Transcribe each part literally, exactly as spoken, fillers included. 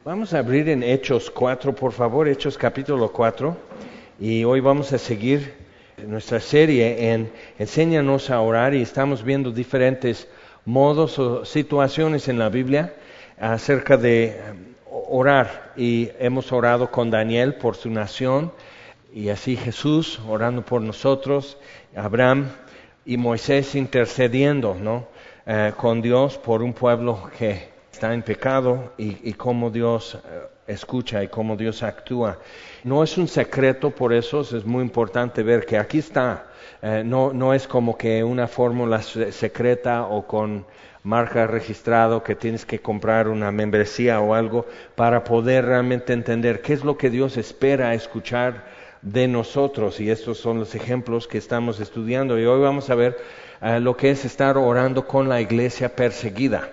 Vamos a abrir en Hechos cuatro, por favor, Hechos capítulo cuatro, y hoy vamos a seguir nuestra serie en Enséñanos a orar, y estamos viendo diferentes modos o situaciones en la Biblia acerca de orar, y hemos orado con Daniel por su nación, y así Jesús orando por nosotros, Abraham y Moisés intercediendo, ¿no? Eh, con Dios por un pueblo que está en pecado y, y cómo Dios eh, escucha y cómo Dios actúa. No es un secreto, por eso es muy importante ver que aquí está. Eh, no, no es como que una fórmula secreta o con marca registrado que tienes que comprar una membresía o algo para poder realmente entender qué es lo que Dios espera escuchar de nosotros. Y estos son los ejemplos que estamos estudiando. Y hoy vamos a ver uh, lo que es estar orando con la iglesia perseguida,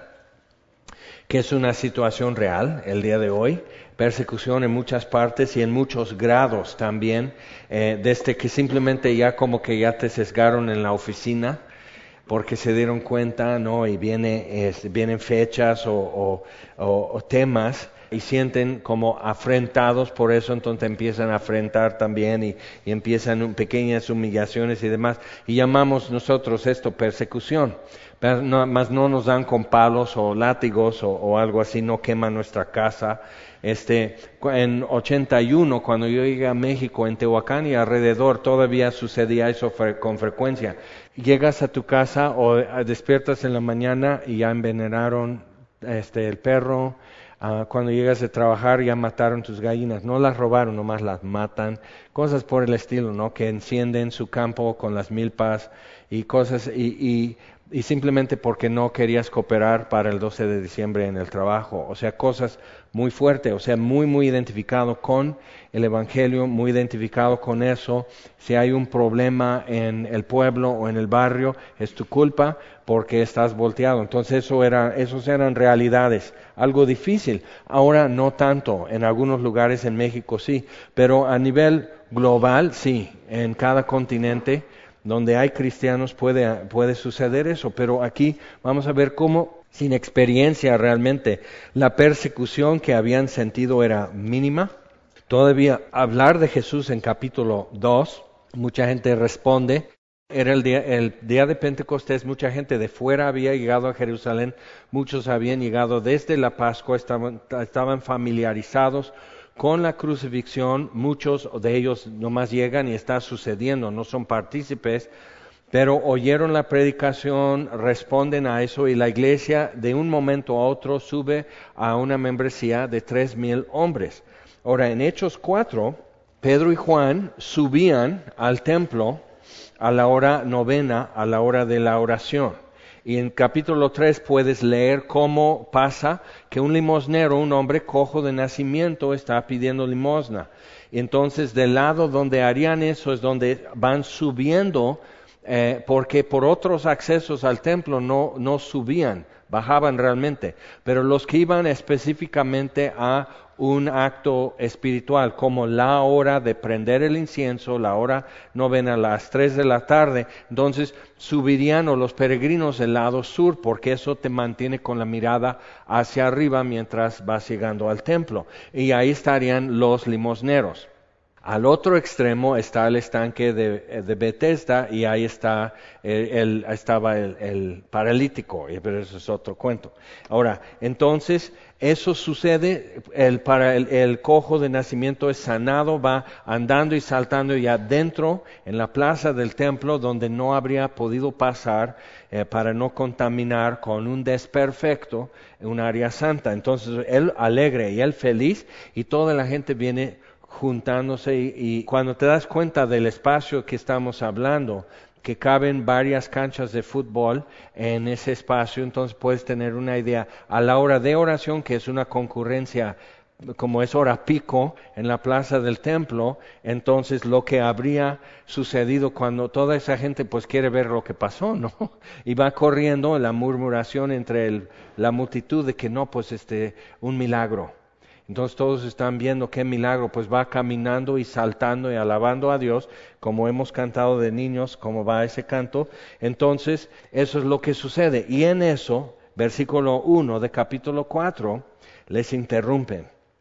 que es una situación real el día de hoy, persecución en muchas partes y en muchos grados también, eh, desde que simplemente ya como que ya te sesgaron en la oficina, porque se dieron cuenta, ¿no? Y viene, es, vienen fechas o, o, o, o temas y sienten como afrentados por eso, entonces empiezan a afrentar también y, y empiezan pequeñas humillaciones y demás, y llamamos nosotros esto persecución. Pero no, más no nos dan con palos o látigos o, o algo así, no queman nuestra casa. Este, en ochenta y uno, cuando yo llegué a México, en Tehuacán y alrededor, todavía sucedía eso fre- con frecuencia. Llegas a tu casa o despiertas en la mañana y ya envenenaron este, el perro. Uh, cuando llegas a trabajar ya mataron tus gallinas. No las robaron, nomás las matan. Cosas por el estilo, ¿no? Que encienden su campo con las milpas y cosas y... y y simplemente porque no querías cooperar para el doce de diciembre en el trabajo, o sea, cosas muy fuertes, o sea, muy, muy identificado con el Evangelio, muy identificado con eso. Si hay un problema en el pueblo o en el barrio, es tu culpa porque estás volteado. Entonces, eso era, esos eran realidades, algo difícil. Ahora no tanto, en algunos lugares en México sí, pero a nivel global sí, en cada continente donde hay cristianos puede, puede suceder eso, pero aquí vamos a ver cómo, sin experiencia realmente, la persecución que habían sentido era mínima. Todavía hablar de Jesús en capítulo dos, mucha gente responde, era el día, el día de Pentecostés, mucha gente de fuera había llegado a Jerusalén, muchos habían llegado desde la Pascua, estaban, estaban familiarizados con la crucifixión. Muchos de ellos nomás llegan y está sucediendo, no son partícipes, pero oyeron la predicación, responden a eso, y la iglesia de un momento a otro sube a una membresía de tres mil hombres. Ahora, en Hechos cuatro, Pedro y Juan subían al templo a la hora novena, a la hora de la oración. Y en capítulo tres puedes leer cómo pasa que un limosnero, un hombre cojo de nacimiento, está pidiendo limosna. Y entonces del lado donde harían eso es donde van subiendo, eh, porque por otros accesos al templo no, no subían, bajaban realmente. Pero los que iban específicamente a un acto espiritual, como la hora de prender el incienso, la hora novena a las tres de la tarde, entonces subirían o los peregrinos del lado sur, porque eso te mantiene con la mirada hacia arriba mientras vas llegando al templo, y ahí estarían los limosneros. Al otro extremo está el estanque de, de Bethesda, y ahí está el, el, estaba el, el paralítico, pero eso es otro cuento. Ahora, entonces, eso sucede, el, para el, el cojo de nacimiento es sanado, va andando y saltando ya dentro, en la plaza del templo, donde no habría podido pasar eh, para no contaminar con un desperfecto en un área santa. Entonces, él alegre y él feliz, y toda la gente viene juntándose, y, y cuando te das cuenta del espacio que estamos hablando, que caben varias canchas de fútbol en ese espacio, entonces puedes tener una idea. A la hora de oración, que es una concurrencia, como es hora pico en la plaza del templo, entonces lo que habría sucedido cuando toda esa gente pues quiere ver lo que pasó, ¿no? Y va corriendo la murmuración entre el, la multitud de que no, pues este, un milagro. Entonces todos están viendo qué milagro, pues va caminando y saltando y alabando a Dios, como hemos cantado de niños, como va ese canto. Entonces eso es lo que sucede. Y en eso, versículo uno de capítulo cuatro, les interrumpen.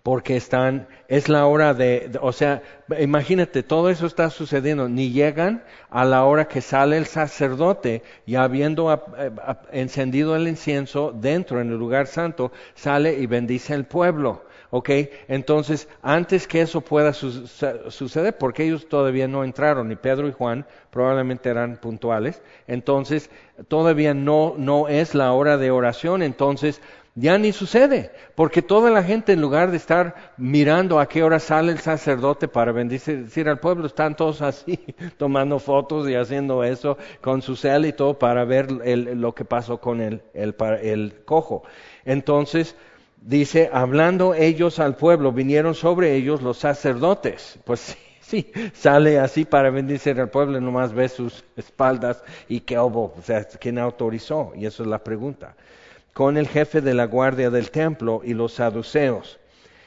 porque están, es la hora de, de, o sea, imagínate, todo eso está sucediendo, ni llegan a la hora que sale el sacerdote, y habiendo a, a, a, encendido el incienso dentro, en el lugar santo, sale y bendice el pueblo. ¿Ok? Entonces, antes que eso pueda su suceder, porque ellos todavía no entraron, y Pedro y Juan probablemente eran puntuales, entonces todavía no, no es la hora de oración, entonces ya ni sucede, porque toda la gente, en lugar de estar mirando a qué hora sale el sacerdote para bendecir al pueblo, están todos así, tomando fotos y haciendo eso con su cel y todo para ver el, lo que pasó con el, el, el cojo. Entonces, dice, hablando ellos al pueblo, vinieron sobre ellos los sacerdotes. Pues sí, sí, sale así para bendecir al pueblo, nomás ve sus espaldas y qué hubo, o sea, ¿quién autorizó? Y eso es la pregunta. Con el jefe de la guardia del templo y los saduceos,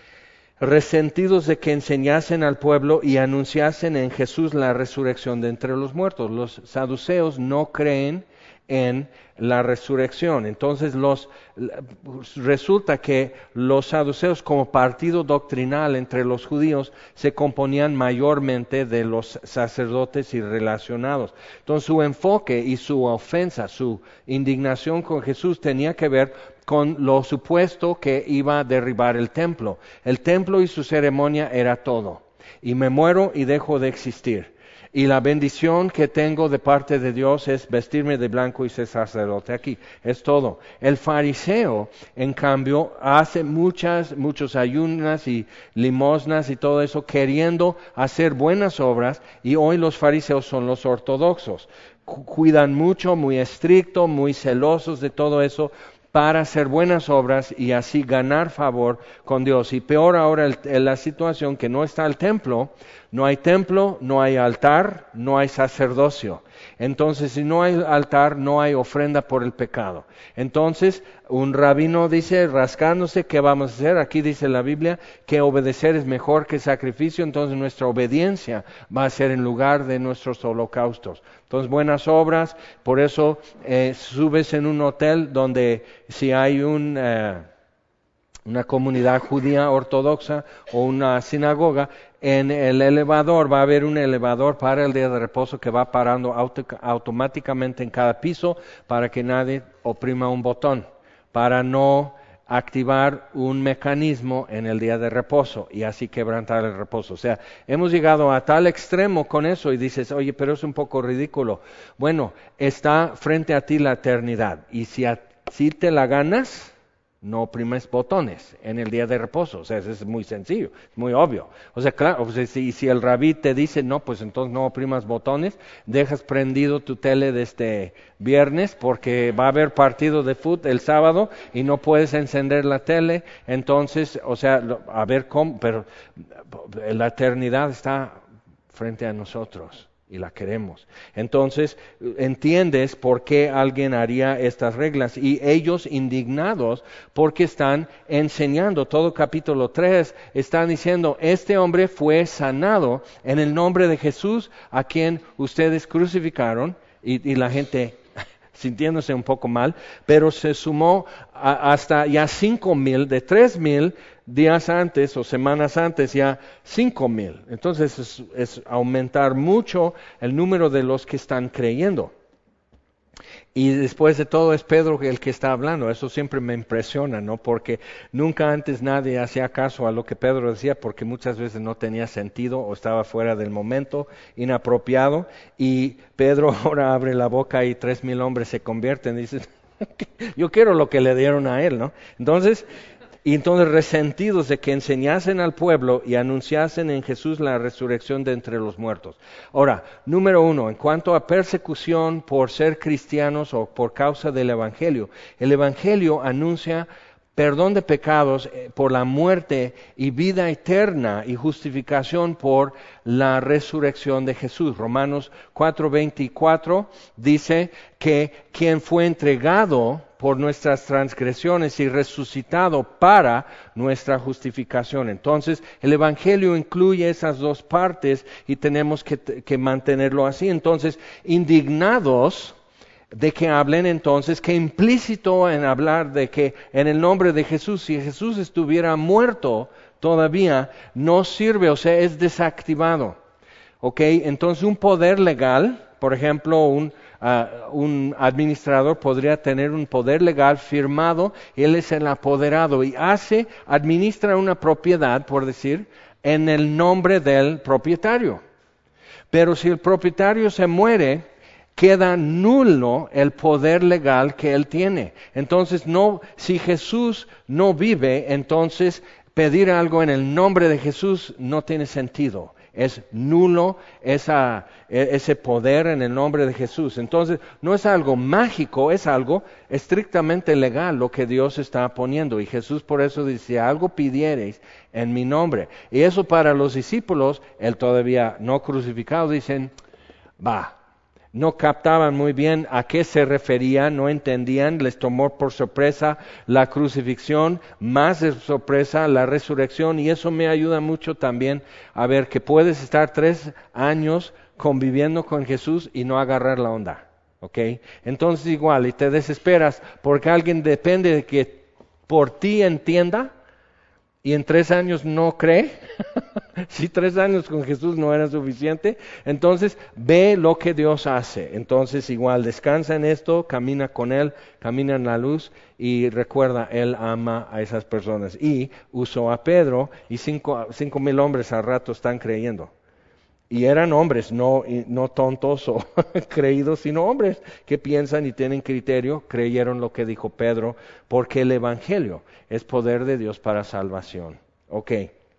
resentidos de que enseñasen al pueblo y anunciasen en Jesús la resurrección de entre los muertos. Los saduceos no creen en la resurrección. Entonces los resulta que los saduceos, como partido doctrinal entre los judíos, se componían mayormente de los sacerdotes y relacionados. Entonces su enfoque y su ofensa, su indignación con Jesús tenía que ver con lo supuesto que iba a derribar el templo. El templo y su ceremonia era todo. Y me muero y dejo de existir. Y la bendición que tengo de parte de Dios es vestirme de blanco y ser sacerdote aquí. Es todo. El fariseo, en cambio, hace muchas, muchos ayunas y limosnas y todo eso, queriendo hacer buenas obras, y hoy los fariseos son los ortodoxos. Cuidan mucho, muy estricto, muy celosos de todo eso, para hacer buenas obras y así ganar favor con Dios. Y peor ahora el, el, la situación que no está el templo, no hay templo, no hay altar, no hay sacerdocio. Entonces, si no hay altar, no hay ofrenda por el pecado. Entonces, un rabino dice, rascándose, ¿qué vamos a hacer? Aquí dice la Biblia que obedecer es mejor que sacrificio, entonces nuestra obediencia va a ser en lugar de nuestros holocaustos. Entonces, buenas obras, por eso eh, subes en un hotel donde si hay un... Eh, una comunidad judía ortodoxa o una sinagoga, en el elevador va a haber un elevador para el día de reposo que va parando auto, automáticamente en cada piso para que nadie oprima un botón, para no activar un mecanismo en el día de reposo y así quebrantar el reposo. O sea, hemos llegado a tal extremo con eso y dices, oye, pero es un poco ridículo. Bueno, está frente a ti la eternidad y si, a, si te la ganas, no oprimes botones en el día de reposo. O sea, eso es muy sencillo, es muy obvio. O sea, claro, o sea, si, si el rabí te dice, no, pues entonces no oprimas botones, dejas prendido tu tele desde viernes porque va a haber partido de fútbol el sábado y no puedes encender la tele, entonces, o sea, a ver cómo, pero la eternidad está frente a nosotros. Y la queremos. Entonces, entiendes por qué alguien haría estas reglas. Y ellos indignados porque están enseñando, todo capítulo tres, están diciendo, este hombre fue sanado en el nombre de Jesús, a quien ustedes crucificaron, y, y la gente sintiéndose un poco mal, pero se sumó a, hasta ya cinco mil, de tres mil días antes o semanas antes, ya cinco mil. Entonces es, es aumentar mucho el número de los que están creyendo. Y después de todo es Pedro el que está hablando. Eso siempre me impresiona, ¿no? Porque nunca antes nadie hacía caso a lo que Pedro decía, porque muchas veces no tenía sentido o estaba fuera del momento, inapropiado. Y Pedro ahora abre la boca y tres mil hombres se convierten y dicen, yo quiero lo que le dieron a él, ¿no? Entonces... Y entonces resentidos de que enseñasen al pueblo y anunciasen en Jesús la resurrección de entre los muertos. Ahora, número uno, en cuanto a persecución por ser cristianos o por causa del Evangelio, el Evangelio anuncia perdón de pecados por la muerte y vida eterna y justificación por la resurrección de Jesús. Romanos cuatro veinticuatro dice que quien fue entregado por nuestras transgresiones y resucitado para nuestra justificación. Entonces, el Evangelio incluye esas dos partes y tenemos que, que mantenerlo así. Entonces, indignados, de que hablen entonces, que implícito en hablar de que en el nombre de Jesús, si Jesús estuviera muerto todavía, no sirve, o sea, es desactivado. ¿Ok? Entonces un poder legal, por ejemplo, un, uh, un administrador podría tener un poder legal firmado, él es el apoderado y hace, administra una propiedad, por decir, en el nombre del propietario. Pero si el propietario se muere, queda nulo el poder legal que él tiene. Entonces, no, si Jesús no vive, entonces pedir algo en el nombre de Jesús no tiene sentido. Es nulo esa, ese poder en el nombre de Jesús. Entonces, no es algo mágico, es algo estrictamente legal lo que Dios está poniendo. Y Jesús por eso dice, algo pidiereis en mi nombre. Y eso para los discípulos, él todavía no crucificado, dicen, va. No captaban muy bien a qué se refería, no entendían, les tomó por sorpresa la crucifixión, más de sorpresa la resurrección, y eso me ayuda mucho también a ver que puedes estar tres años conviviendo con Jesús y no agarrar la onda, ¿ok? Entonces igual, y te desesperas porque alguien depende de que por ti entienda, y en tres años no cree. Si tres años con Jesús no era suficiente, entonces ve lo que Dios hace. Entonces igual descansa en esto, camina con Él, camina en la luz y recuerda, Él ama a esas personas. Y usó a Pedro y cinco, cinco mil hombres al rato están creyendo. Y eran hombres, no, no tontos o creídos, sino hombres que piensan y tienen criterio, creyeron lo que dijo Pedro, porque el Evangelio es poder de Dios para salvación. Ok.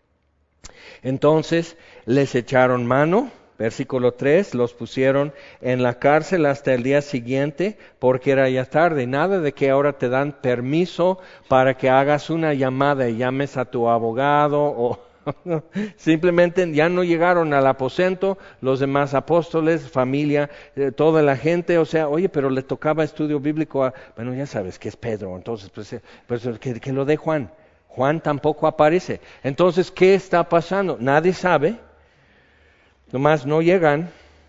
Entonces les echaron mano, versículo tres, los pusieron en la cárcel hasta el día siguiente, porque era ya tarde. Nada de que ahora te dan permiso para que hagas una llamada y llames a tu abogado o... Simplemente ya no llegaron al aposento los demás apóstoles, familia, eh, toda la gente, o sea, oye, pero le tocaba estudio bíblico a, bueno, ya sabes que es Pedro, entonces, pues, eh, pues que, que lo dé Juan. Juan tampoco aparece. Entonces, ¿qué está pasando? Nadie sabe, nomás no llegan,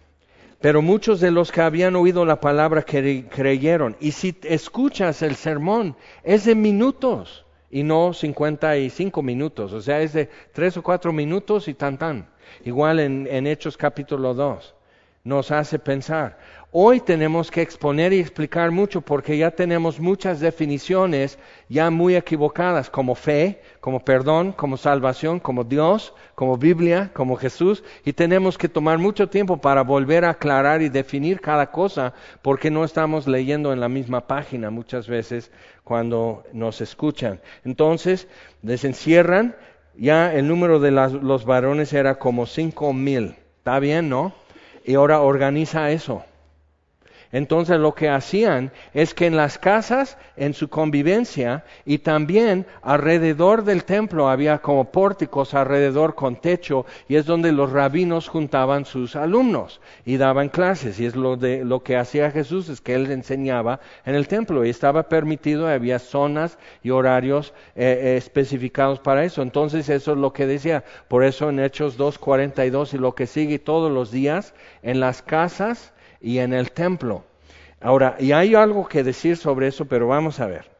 pero muchos de los que habían oído la palabra cre- creyeron. Y si escuchas el sermón, es de minutos. Y no cincuenta y cinco minutos, o sea, es de tres o cuatro minutos y tan tan. Igual en, en Hechos capítulo dos, nos hace pensar. Hoy tenemos que exponer y explicar mucho porque ya tenemos muchas definiciones ya muy equivocadas, como fe, como perdón, como salvación, como Dios, como Biblia, como Jesús, y tenemos que tomar mucho tiempo para volver a aclarar y definir cada cosa porque no estamos leyendo en la misma página muchas veces cuando nos escuchan. Entonces, les encierran, ya el número de las, los varones era como cinco mil, ¿está bien, no? Y ahora organiza eso. Entonces lo que hacían es que en las casas, en su convivencia y también alrededor del templo había como pórticos alrededor con techo y es donde los rabinos juntaban sus alumnos y daban clases y es lo de lo que hacía Jesús, es que él enseñaba en el templo y estaba permitido, había zonas y horarios eh, eh, especificados para eso. Entonces eso es lo que decía, por eso en Hechos dos cuarenta y dos y lo que sigue todos los días en las casas y en el templo. Ahora, y hay algo que decir sobre eso, pero vamos a ver.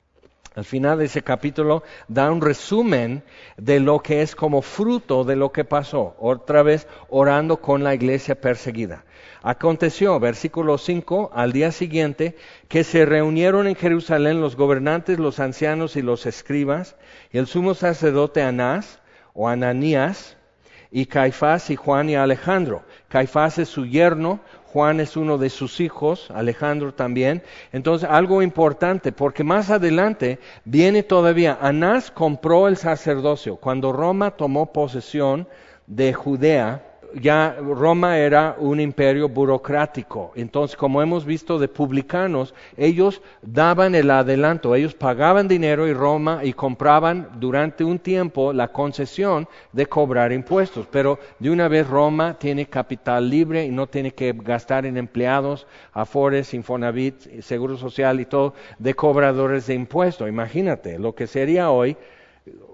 Al final de ese capítulo da un resumen de lo que es como fruto de lo que pasó. Otra vez orando con la iglesia perseguida. Aconteció, versículo cinco, al día siguiente, que se reunieron en Jerusalén los gobernantes, los ancianos y los escribas, y el sumo sacerdote Anás, o Ananías, y Caifás y Juan y Alejandro. Caifás es su yerno, Juan es uno de sus hijos, Alejandro también. Entonces, algo importante, porque más adelante viene todavía, Anás compró el sacerdocio. Cuando Roma tomó posesión de Judea, ya Roma era un imperio burocrático. Entonces, como hemos visto de publicanos, ellos daban el adelanto, ellos pagaban dinero y Roma y compraban durante un tiempo la concesión de cobrar impuestos. Pero de una vez Roma tiene capital libre y no tiene que gastar en empleados, Afores, Infonavit, Seguro Social y todo, de cobradores de impuestos. Imagínate lo que sería hoy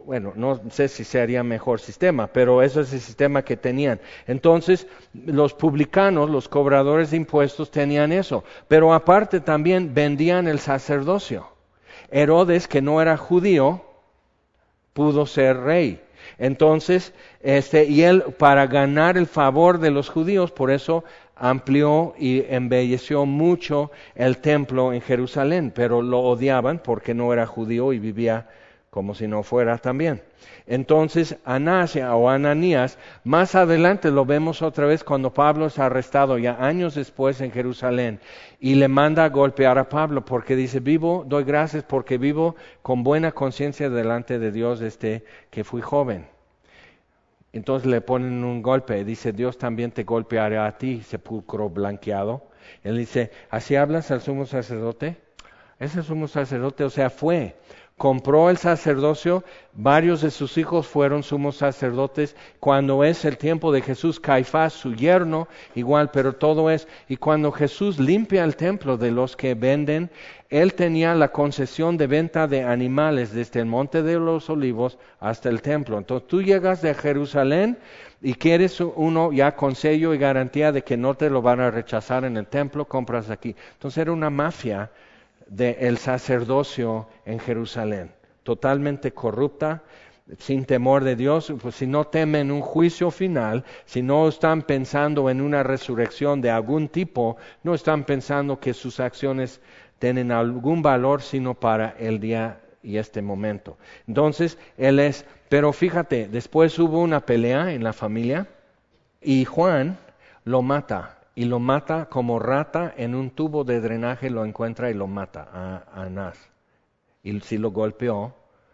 bueno, no sé si sería mejor sistema, pero ese es el sistema que tenían. Entonces, los publicanos, los cobradores de impuestos tenían eso, pero aparte también vendían el sacerdocio. Herodes, que no era judío, pudo ser rey. Entonces, este, y él, para ganar el favor de los judíos, por eso amplió y embelleció mucho el templo en Jerusalén, pero lo odiaban porque no era judío y vivía como si no fuera también. Entonces, Anás o Ananías, más adelante lo vemos otra vez cuando Pablo es arrestado, ya años después en Jerusalén, y le manda a golpear a Pablo porque dice, vivo, doy gracias porque vivo con buena conciencia delante de Dios desde que fui joven. Entonces le ponen un golpe, dice, Dios también te golpeará a ti, sepulcro blanqueado. Él dice, ¿así hablas al sumo sacerdote? Ese sumo sacerdote, o sea, fue, compró el sacerdocio, varios de sus hijos fueron sumos sacerdotes, cuando es el tiempo de Jesús, Caifás, su yerno, igual, pero todo es, y cuando Jesús limpia el templo de los que venden, él tenía la concesión de venta de animales desde el Monte de los Olivos hasta el templo. Entonces tú llegas de Jerusalén y quieres uno ya con sello y garantía de que no te lo van a rechazar en el templo, compras aquí. Entonces era una mafia del sacerdocio en Jerusalén, totalmente corrupta, sin temor de Dios. Pues si no temen un juicio final, si no están pensando en una resurrección de algún tipo, no están pensando que sus acciones tienen algún valor sino para el día y este momento. Entonces, él es, pero fíjate, después hubo una pelea en la familia y Juan lo mata. Y lo mata como rata en un tubo de drenaje, lo encuentra y lo mata a, a Anás. Y si lo golpeó,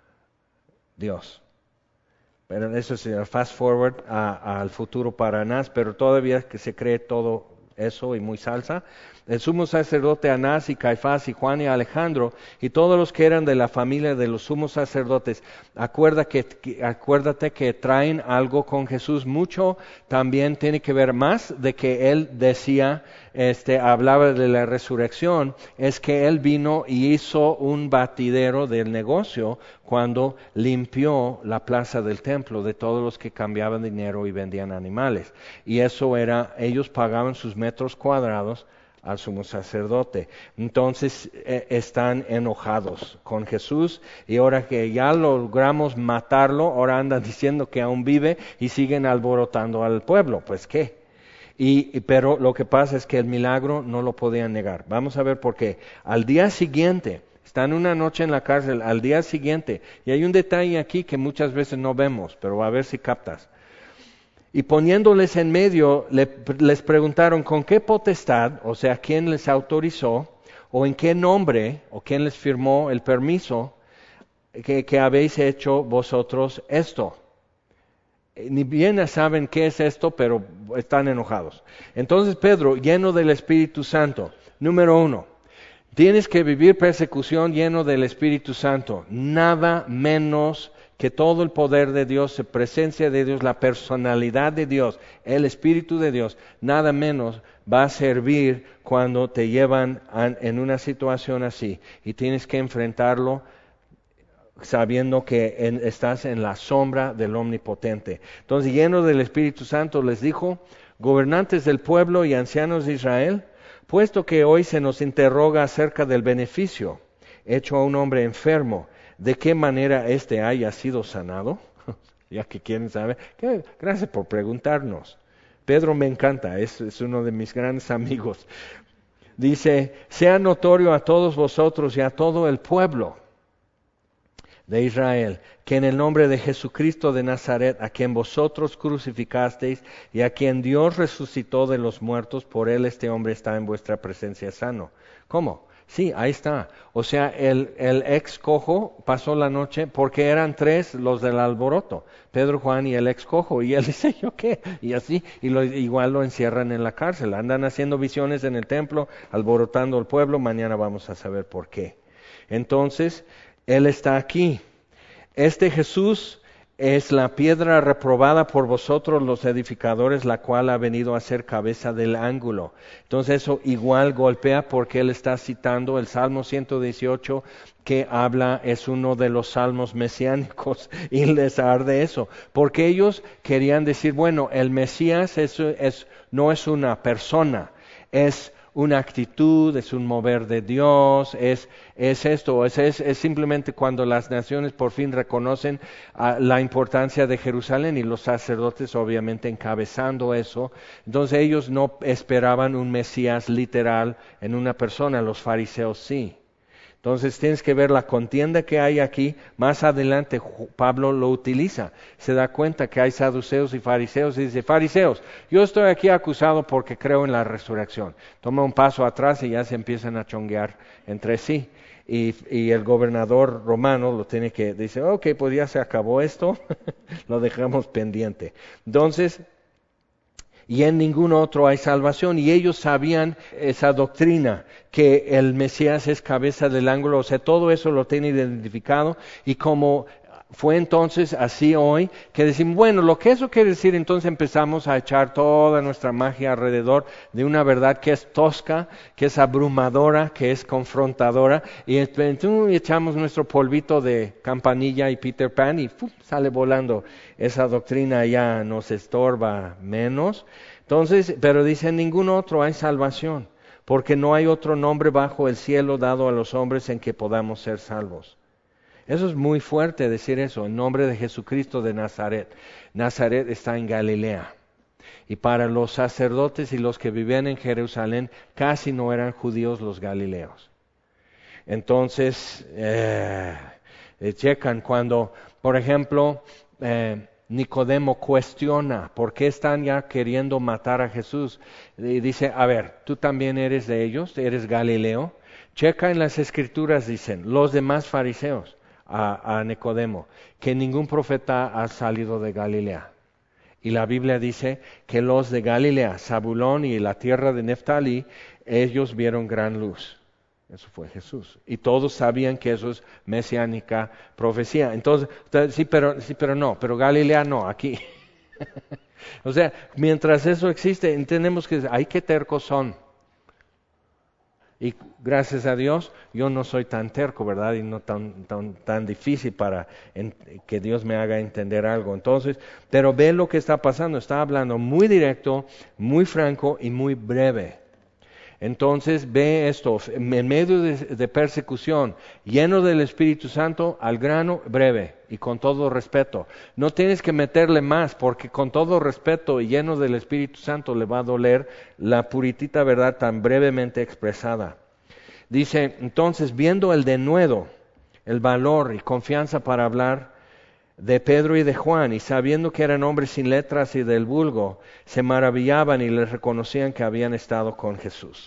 Dios. Pero eso es fast forward a, al futuro para Anás, pero todavía que se cree todo eso y muy salsa. El sumo sacerdote Anás y Caifás y Juan y Alejandro y todos los que eran de la familia de los sumos sacerdotes, acuerda que, que, acuérdate que traen algo con Jesús. Mucho también tiene que ver más de que él decía, este, hablaba de la resurrección, es que él vino y hizo un batidero del negocio cuando limpió la plaza del templo de todos los que cambiaban dinero y vendían animales. Y eso era, ellos pagaban sus metros cuadrados al sumo sacerdote. Entonces eh, están enojados con Jesús y ahora que ya logramos matarlo, ahora andan diciendo que aún vive y siguen alborotando al pueblo. Pues qué. Y, y, pero lo que pasa es que el milagro no lo podían negar. Vamos a ver por qué. Al día siguiente, están una noche en la cárcel, al día siguiente, y hay un detalle aquí que muchas veces no vemos, pero a ver si captas. Y poniéndoles en medio, le, les preguntaron con qué potestad, o sea, quién les autorizó, o en qué nombre, o quién les firmó el permiso, que, que habéis hecho vosotros esto. Ni bien saben qué es esto, pero están enojados. Entonces Pedro, lleno del Espíritu Santo, número uno, tienes que vivir persecución lleno del Espíritu Santo, nada menos que todo el poder de Dios, la presencia de Dios, la personalidad de Dios, el Espíritu de Dios, nada menos va a servir cuando te llevan a, en una situación así y tienes que enfrentarlo sabiendo que en, estás en la sombra del Omnipotente. Entonces, lleno del Espíritu Santo, les dijo, gobernantes del pueblo y ancianos de Israel, puesto que hoy se nos interroga acerca del beneficio hecho a un hombre enfermo, ¿de qué manera éste haya sido sanado? Ya que quieren saber. ¿Qué? Gracias por preguntarnos. Pedro me encanta, es, es uno de mis grandes amigos. Dice, sea notorio a todos vosotros y a todo el pueblo de Israel, que en el nombre de Jesucristo de Nazaret, a quien vosotros crucificasteis y a quien Dios resucitó de los muertos, por él este hombre está en vuestra presencia sano. ¿Cómo? Sí, ahí está. O sea, el, el ex cojo pasó la noche porque eran tres los del alboroto, Pedro, Juan y el ex cojo. Y él dice, ¿yo qué? Y así, y lo, igual lo encierran en la cárcel. Andan haciendo visiones en el templo, alborotando al pueblo. Mañana vamos a saber por qué. Entonces, él está aquí. Este Jesús es la piedra reprobada por vosotros los edificadores, la cual ha venido a ser cabeza del ángulo. Entonces eso igual golpea porque él está citando el Salmo ciento dieciocho que habla, es uno de los salmos mesiánicos y les arde eso. Porque ellos querían decir, bueno, el Mesías es, es, no es una persona, es una actitud, es un mover de Dios, es, es esto, es, es, es simplemente cuando las naciones por fin reconocen uh, la importancia de Jerusalén y los sacerdotes obviamente encabezando eso. Entonces ellos no esperaban un Mesías literal en una persona, los fariseos sí. Entonces tienes que ver la contienda que hay aquí. Más adelante Pablo lo utiliza. Se da cuenta que hay saduceos y fariseos y dice, fariseos, yo estoy aquí acusado porque creo en la resurrección. Toma un paso atrás y ya se empiezan a chonguear entre sí. Y, y el gobernador romano lo tiene que, dice, ok, pues ya se acabó esto, lo dejamos pendiente. Entonces, y en ningún otro hay salvación. Y ellos sabían esa doctrina, que el Mesías es cabeza del ángulo, o sea, todo eso lo tiene identificado. Y como fue entonces así hoy, que decimos, bueno, lo que eso quiere decir, entonces empezamos a echar toda nuestra magia alrededor de una verdad que es tosca, que es abrumadora, que es confrontadora, y entonces echamos nuestro polvito de Campanilla y Peter Pan y ¡fum!, sale volando. Esa doctrina ya nos estorba menos. Entonces, pero dice, en ningún otro hay salvación, porque no hay otro nombre bajo el cielo dado a los hombres en que podamos ser salvos. Eso es muy fuerte decir eso, en nombre de Jesucristo de Nazaret. Nazaret está en Galilea. Y para los sacerdotes y los que vivían en Jerusalén, casi no eran judíos los galileos. Entonces, eh, checan cuando, por ejemplo, eh, Nicodemo cuestiona por qué están ya queriendo matar a Jesús. Y dice, a ver, ¿tú también eres de ellos? ¿Eres Galileo? Checa en las Escrituras, dicen, los demás fariseos. A, a Nicodemo, que ningún profeta ha salido de Galilea. Y la Biblia dice que los de Galilea, Zabulón y la tierra de Neftalí, ellos vieron gran luz. Eso fue Jesús. Y todos sabían que eso es mesiánica profecía. Entonces, sí, pero, sí, pero no, pero Galilea no, aquí. O sea, mientras eso existe, entendemos que hay que tercos son. Y gracias a Dios, yo no soy tan terco, ¿verdad? Y no tan, tan, tan difícil para en, que Dios me haga entender algo. Entonces, pero ve lo que está pasando. Está hablando muy directo, muy franco y muy breve. Entonces, ve esto, en medio de, de persecución, lleno del Espíritu Santo, al grano, breve y con todo respeto. No tienes que meterle más, porque con todo respeto y lleno del Espíritu Santo le va a doler la puritita verdad tan brevemente expresada. Dice, entonces, viendo el denuedo, el valor y confianza para hablar de Pedro y de Juan, y sabiendo que eran hombres sin letras y del vulgo, se maravillaban y les reconocían que habían estado con Jesús.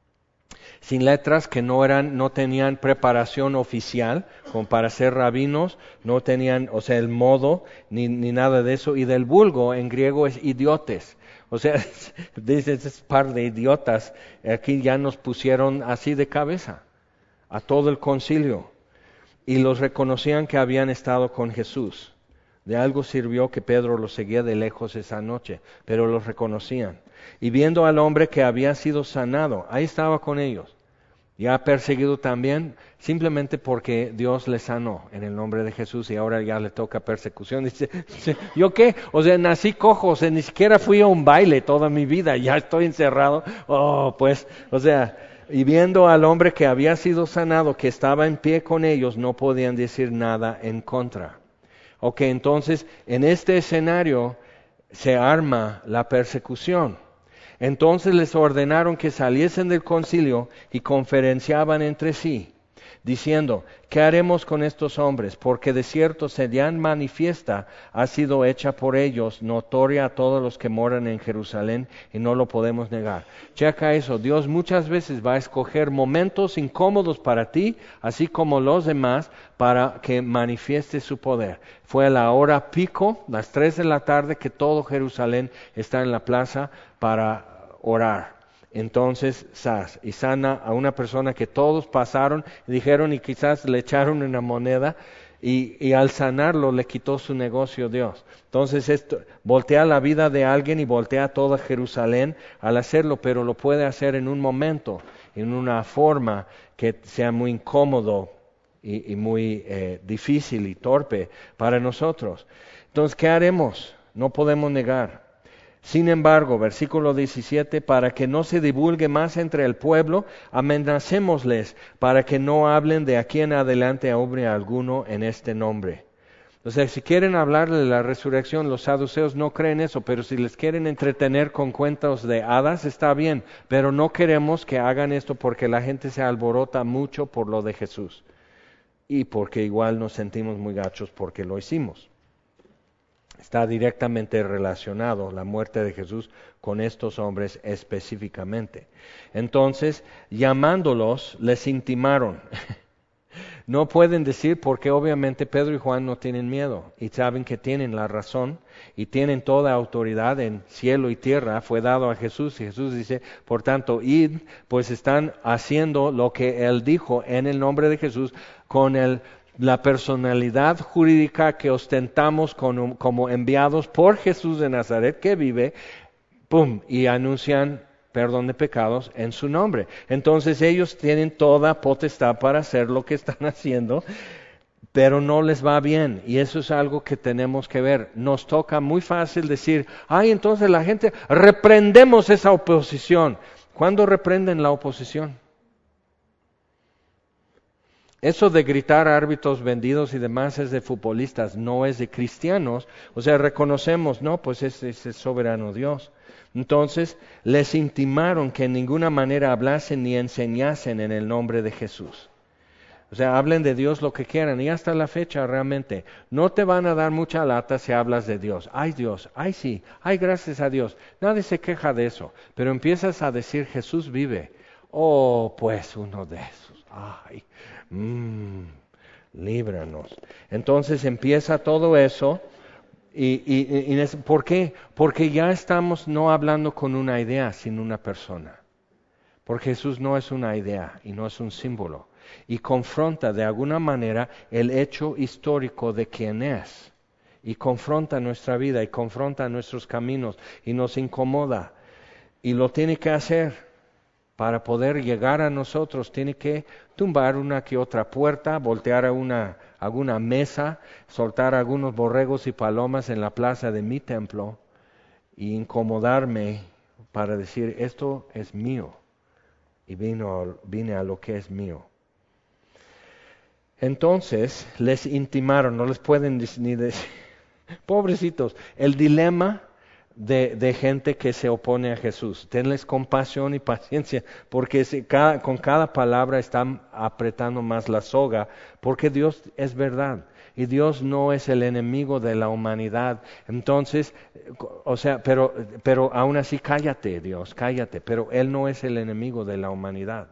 Sin letras, que no eran, no tenían preparación oficial, como para ser rabinos, no tenían, o sea, el modo, ni, ni nada de eso, y del vulgo, en griego es idiotes. O sea, dice ese par de idiotas, aquí ya nos pusieron así de cabeza, a todo el concilio. Y los reconocían que habían estado con Jesús. De algo sirvió que Pedro los seguía de lejos esa noche, pero los reconocían. Y viendo al hombre que había sido sanado, ahí estaba con ellos. Ya perseguido también, simplemente porque Dios le sanó en el nombre de Jesús y ahora ya le toca persecución. Dice, ¿yo qué? O sea, nací cojo, o sea, ni siquiera fui a un baile toda mi vida, ya estoy encerrado. Oh, pues, o sea... Y viendo al hombre que había sido sanado, que estaba en pie con ellos, no podían decir nada en contra. Ok, entonces, en este escenario se arma la persecución. Entonces les ordenaron que saliesen del concilio y conferenciaban entre sí, diciendo, ¿qué haremos con estos hombres? Porque de cierto señal manifiesta ha sido hecha por ellos, notoria a todos los que moran en Jerusalén, y no lo podemos negar. Checa eso, Dios muchas veces va a escoger momentos incómodos para ti, así como los demás, para que manifieste su poder. Fue a la hora pico, las tres de la tarde, que todo Jerusalén está en la plaza para orar. Entonces, sas, y sana a una persona que todos pasaron y dijeron y quizás le echaron una moneda Y, y al sanarlo le quitó su negocio Dios. Entonces esto voltea la vida de alguien y voltea toda Jerusalén al hacerlo, pero lo puede hacer en un momento, en una forma que sea muy incómodo y, y muy eh, difícil y torpe para nosotros. Entonces, ¿qué haremos? No podemos negar. Sin embargo, versículo diecisiete, para que no se divulgue más entre el pueblo, amenacémosles para que no hablen de aquí en adelante a hombre alguno en este nombre. O sea, si quieren hablar de la resurrección, los saduceos no creen eso, pero si les quieren entretener con cuentos de hadas, está bien, pero no queremos que hagan esto porque la gente se alborota mucho por lo de Jesús y porque igual nos sentimos muy gachos porque lo hicimos. Está directamente relacionado la muerte de Jesús con estos hombres específicamente. Entonces, llamándolos, les intimaron. No pueden decir porque obviamente Pedro y Juan no tienen miedo y saben que tienen la razón y tienen toda autoridad en cielo y tierra, fue dado a Jesús y Jesús dice, por tanto, id, pues están haciendo lo que Él dijo en el nombre de Jesús con el la personalidad jurídica que ostentamos como, como enviados por Jesús de Nazaret que vive, pum, y anuncian perdón de pecados en su nombre. Entonces ellos tienen toda potestad para hacer lo que están haciendo, pero no les va bien, y eso es algo que tenemos que ver. Nos toca muy fácil decir, ay, entonces la gente, reprendemos esa oposición. ¿Cuándo reprenden la oposición? Eso de gritar árbitros vendidos y demás es de futbolistas, no es de cristianos. O sea, reconocemos, no, pues ese es el soberano Dios. Entonces, les intimaron que en ninguna manera hablasen ni enseñasen en el nombre de Jesús. O sea, hablen de Dios lo que quieran, y hasta la fecha realmente no te van a dar mucha lata si hablas de Dios. Ay Dios, ay sí, ay gracias a Dios. Nadie se queja de eso, pero empiezas a decir Jesús vive. Oh, pues uno de esos. Ay, mmm, líbranos. Entonces empieza todo eso. Y, y, y, ¿por qué? Porque ya estamos no hablando con una idea, sino una persona. Porque Jesús no es una idea y no es un símbolo. Y confronta de alguna manera el hecho histórico de quién es. Y confronta nuestra vida y confronta nuestros caminos y nos incomoda. Y lo tiene que hacer. Para poder llegar a nosotros tiene que tumbar una que otra puerta, voltear a una, alguna mesa, soltar algunos borregos y palomas en la plaza de mi templo e incomodarme para decir, esto es mío y vino, vine a lo que es mío. Entonces les intimaron, no les pueden ni decir, pobrecitos, el dilema De, de gente que se opone a Jesús. Tenles compasión y paciencia, porque si cada, con cada palabra están apretando más la soga, porque Dios es verdad, y Dios no es el enemigo de la humanidad. Entonces, o sea, pero, pero aún así cállate Dios, cállate, pero Él no es el enemigo de la humanidad.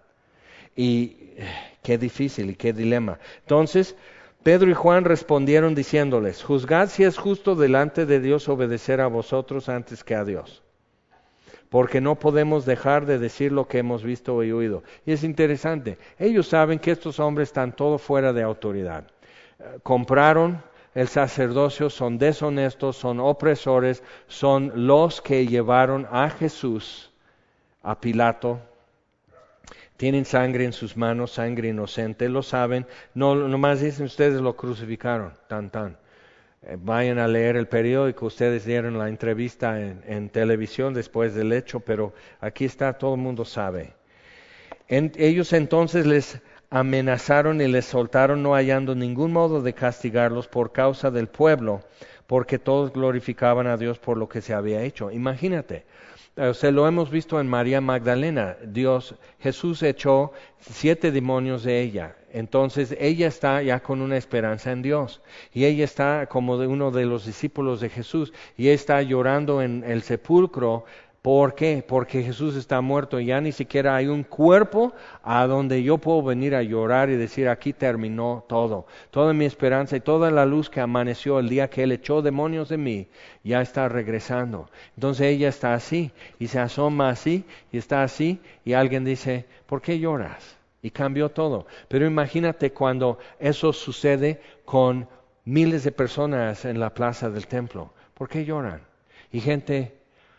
Y qué difícil y qué dilema. Entonces, Pedro y Juan respondieron diciéndoles, juzgad si es justo delante de Dios obedecer a vosotros antes que a Dios, porque no podemos dejar de decir lo que hemos visto y oído. Y es interesante, ellos saben que estos hombres están todo fuera de autoridad. Compraron el sacerdocio, son deshonestos, son opresores, son los que llevaron a Jesús a Pilato. Tienen sangre en sus manos, sangre inocente, lo saben. No, nomás dicen ustedes lo crucificaron, tan tan. Eh, vayan a leer el periódico, ustedes dieron la entrevista en, en televisión después del hecho, pero aquí está, todo el mundo sabe. En, ellos entonces les amenazaron y les soltaron, no hallando ningún modo de castigarlos por causa del pueblo, porque todos glorificaban a Dios por lo que se había hecho. Imagínate. O sea, lo hemos visto en María Magdalena. Dios, Jesús echó siete demonios de ella. Entonces ella está ya con una esperanza en Dios. Y ella está como de uno de los discípulos de Jesús. Y ella está llorando en el sepulcro. ¿Por qué? Porque Jesús está muerto y ya ni siquiera hay un cuerpo a donde yo puedo venir a llorar y decir, aquí terminó todo. Toda mi esperanza y toda la luz que amaneció el día que Él echó demonios de mí, ya está regresando. Entonces ella está así y se asoma así y está así y alguien dice, ¿por qué lloras? Y cambió todo. Pero imagínate cuando eso sucede con miles de personas en la plaza del templo? ¿Por qué lloran? Y gente,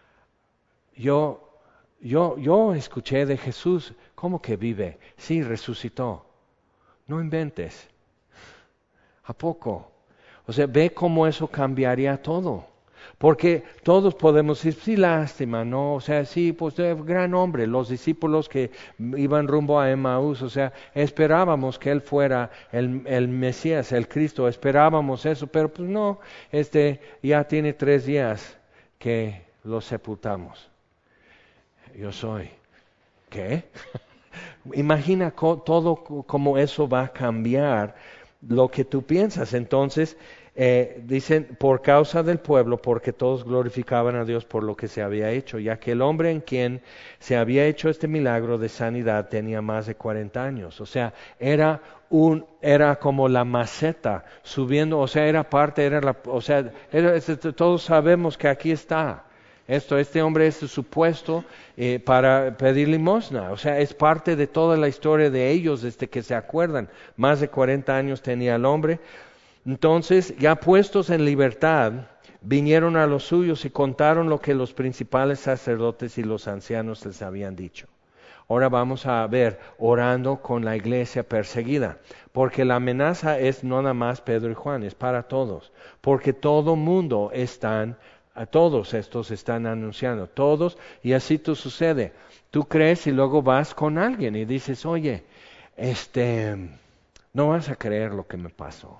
yo, yo, yo escuché de Jesús, ¿cómo que vive? Sí, resucitó. No inventes. ¿A poco? O sea, ve cómo eso cambiaría todo. Porque todos podemos decir, sí, lástima, ¿no? O sea, sí, pues gran hombre, los discípulos que iban rumbo a Emaús, o sea, esperábamos que él fuera el, el Mesías, el Cristo, esperábamos eso, pero pues no, este ya tiene tres días que lo sepultamos. Yo soy, ¿qué? Imagina co- todo cómo eso va a cambiar lo que tú piensas. Entonces, eh, dicen, por causa del pueblo, porque todos glorificaban a Dios por lo que se había hecho, ya que el hombre en quien se había hecho este milagro de sanidad tenía más de cuarenta años. O sea, era un, era como la maceta subiendo, o sea, era parte, era la, o sea, era, todos sabemos que aquí está. Esto, este hombre es supuesto eh, para pedir limosna, o sea, es parte de toda la historia de ellos desde que se acuerdan. Más de cuarenta años tenía el hombre. Entonces, ya puestos en libertad, vinieron a los suyos y contaron lo que los principales sacerdotes y los ancianos les habían dicho. Ahora vamos a ver, orando con la iglesia perseguida, porque la amenaza es no nada más Pedro y Juan, es para todos, porque todo mundo están a todos estos están anunciando, todos, y así tú sucede. Tú crees y luego vas con alguien y dices, oye, este, no vas a creer lo que me pasó.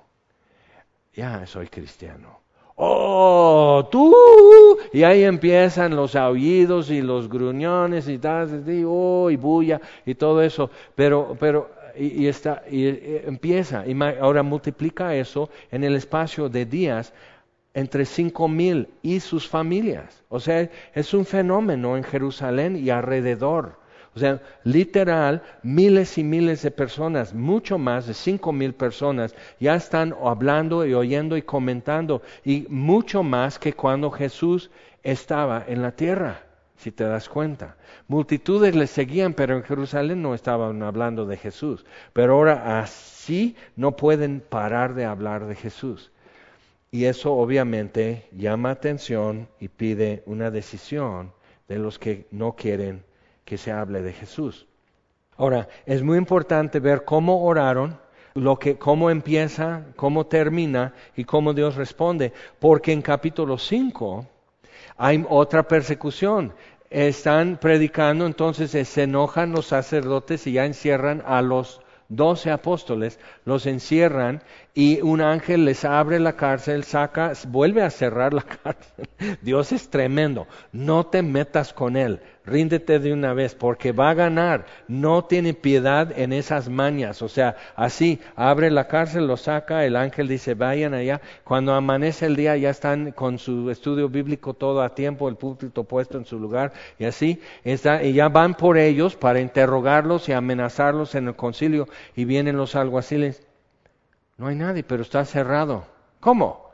Ya soy cristiano. ¡Oh, tú! Y ahí empiezan los aullidos y los gruñones y tal, y, oh, y bulla y todo eso. Pero, pero, y, y está, y, y empieza. Y ahora multiplica eso en el espacio de días entre cinco mil y sus familias. O sea, es un fenómeno en Jerusalén y alrededor. O sea, literal, miles y miles de personas, mucho más de cinco mil personas, ya están hablando y oyendo y comentando, y mucho más que cuando Jesús estaba en la tierra, si te das cuenta. Multitudes le seguían, pero en Jerusalén no estaban hablando de Jesús. Pero ahora así no pueden parar de hablar de Jesús. Y eso obviamente llama atención y pide una decisión de los que no quieren que se hable de Jesús. Ahora, es muy importante ver cómo oraron, lo que, cómo empieza, cómo termina y cómo Dios responde, porque en capítulo cinco hay otra persecución. Están predicando, entonces se enojan los sacerdotes y ya encierran a los doce apóstoles, los encierran y un ángel les abre la cárcel, saca, vuelve a cerrar la cárcel. Dios es tremendo, no te metas con él, ríndete de una vez porque va a ganar, no tiene piedad en esas mañas, o sea, así, abre la cárcel, lo saca, el ángel dice vayan allá, cuando amanece el día ya están con su estudio bíblico todo a tiempo, el púlpito puesto en su lugar y así, está, y ya van por ellos para interrogarlos y amenazarlos en el concilio y vienen los alguaciles. No hay nadie, pero está cerrado. ¿Cómo?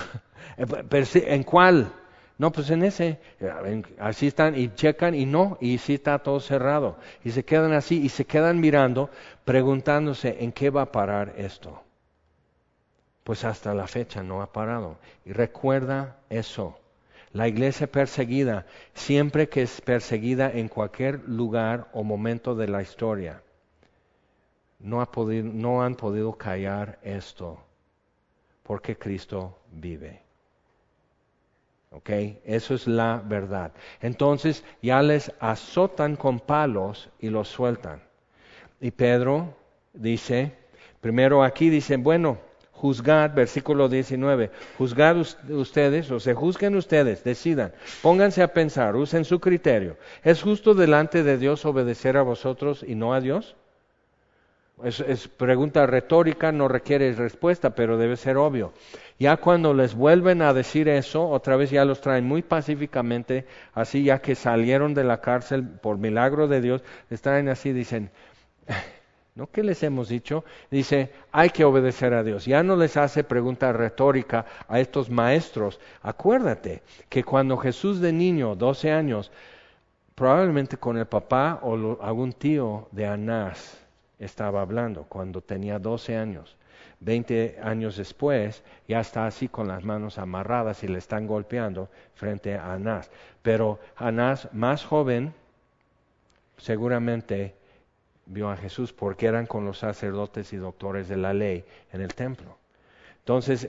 ¿En cuál? No, pues en ese. Así están y checan y no, y sí está todo cerrado. Y se quedan así y se quedan mirando, preguntándose en qué va a parar esto. Pues hasta la fecha no ha parado. Y recuerda eso. La iglesia perseguida, siempre que es perseguida en cualquier lugar o momento de la historia, No, ha podido, no han podido callar esto, porque Cristo vive. ¿Ok? Eso es la verdad. Entonces ya les azotan con palos y los sueltan. Y Pedro dice, primero aquí dice, bueno, juzgad, versículo diecinueve, juzgad ustedes, o sea, juzguen ustedes, decidan, pónganse a pensar, usen su criterio. ¿Es justo delante de Dios obedecer a vosotros y no a Dios? Es, es pregunta retórica, no requiere respuesta, pero debe ser obvio. Ya cuando les vuelven a decir eso, otra vez ya los traen muy pacíficamente, así ya que salieron de la cárcel por milagro de Dios, les traen así, dicen, ¿no? ¿Qué les hemos dicho? Dice, hay que obedecer a Dios. Ya no les hace pregunta retórica a estos maestros. Acuérdate que cuando Jesús de niño, doce años, probablemente con el papá o lo, algún tío de Anás, estaba hablando cuando tenía doce años. veinte años después, ya está así con las manos amarradas y le están golpeando frente a Anás. Pero Anás, más joven, seguramente vio a Jesús porque eran con los sacerdotes y doctores de la ley en el templo. Entonces,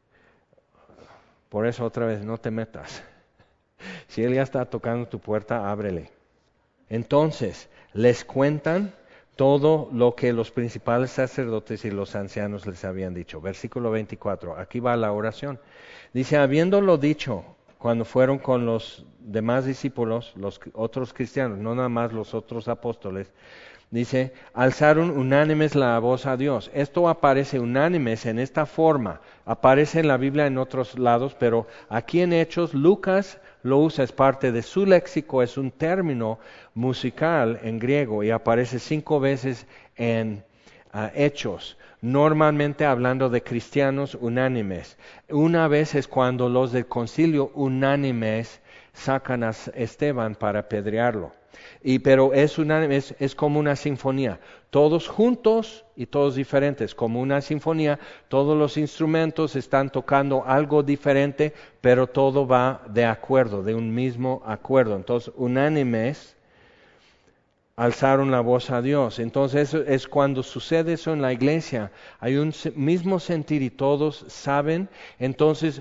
por eso otra vez, no te metas. Si él ya está tocando tu puerta, ábrele. Entonces, les cuentan todo lo que los principales sacerdotes y los ancianos les habían dicho. Versículo veinticuatro, aquí va la oración. Dice, habiéndolo dicho, cuando fueron con los demás discípulos, los otros cristianos, no nada más los otros apóstoles, dice, alzaron unánimes la voz a Dios. Esto aparece unánimes en esta forma, aparece en la Biblia en otros lados, pero aquí en Hechos, Lucas lo usa, es parte de su léxico, es un término musical en griego y aparece cinco veces en uh, Hechos, normalmente hablando de cristianos unánimes. Una vez es cuando los del concilio unánimes sacan a Esteban para apedrearlo. Y, pero es, una, es, es como una sinfonía, todos juntos y todos diferentes, como una sinfonía, todos los instrumentos están tocando algo diferente, pero todo va de acuerdo, de un mismo acuerdo. Entonces, unánimes alzaron la voz a Dios. Entonces, eso es cuando sucede eso en la iglesia, hay un mismo sentir y todos saben, entonces,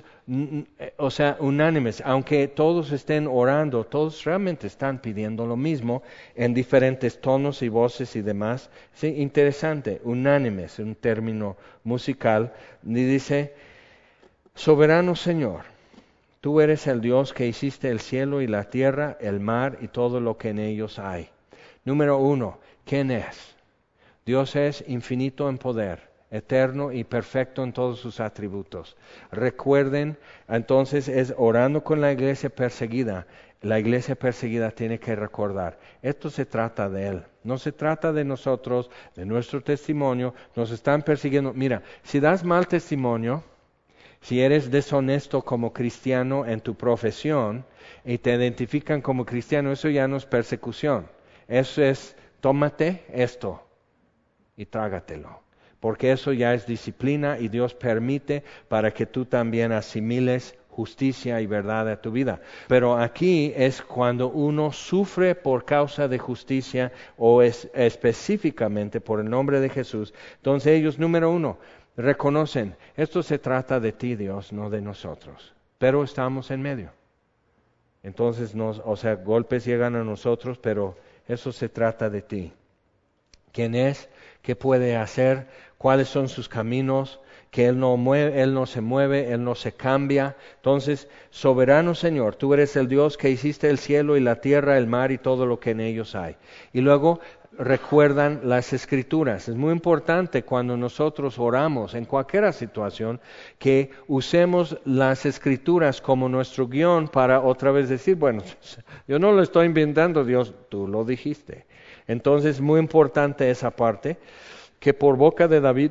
o sea, unánimes, aunque todos estén orando, todos realmente están pidiendo lo mismo en diferentes tonos y voces y demás. Sí, interesante, unánimes, un término musical, y dice, soberano Señor, tú eres el Dios que hiciste el cielo y la tierra, el mar y todo lo que en ellos hay. Número uno, ¿quién es? Dios es infinito en poder, eterno y perfecto en todos sus atributos. Recuerden, entonces es orando con la iglesia perseguida. La iglesia perseguida tiene que recordar, esto se trata de Él, no se trata de nosotros, de nuestro testimonio, nos están persiguiendo. Mira, si das mal testimonio, si eres deshonesto como cristiano en tu profesión y te identifican como cristiano, eso ya no es persecución. Eso es, tómate esto y trágatelo, porque eso ya es disciplina y Dios permite para que tú también asimiles justicia y verdad a tu vida. Pero aquí es cuando uno sufre por causa de justicia o es, específicamente por el nombre de Jesús. Entonces ellos, número uno, reconocen, esto se trata de ti, Dios, no de nosotros, pero estamos en medio. Entonces, nos, o sea, golpes llegan a nosotros, pero eso se trata de ti. ¿Quién es? ¿Qué puede hacer? ¿Cuáles son sus caminos? Que Él no mueve, Él no se mueve, Él no se cambia. Entonces, soberano Señor, tú eres el Dios que hiciste el cielo y la tierra, el mar y todo lo que en ellos hay. Y luego recuerdan las Escrituras. Es muy importante cuando nosotros oramos en cualquier situación que usemos las Escrituras como nuestro guión para otra vez decir, bueno, yo no lo estoy inventando, Dios, tú lo dijiste. Entonces, muy importante esa parte, que por boca de David,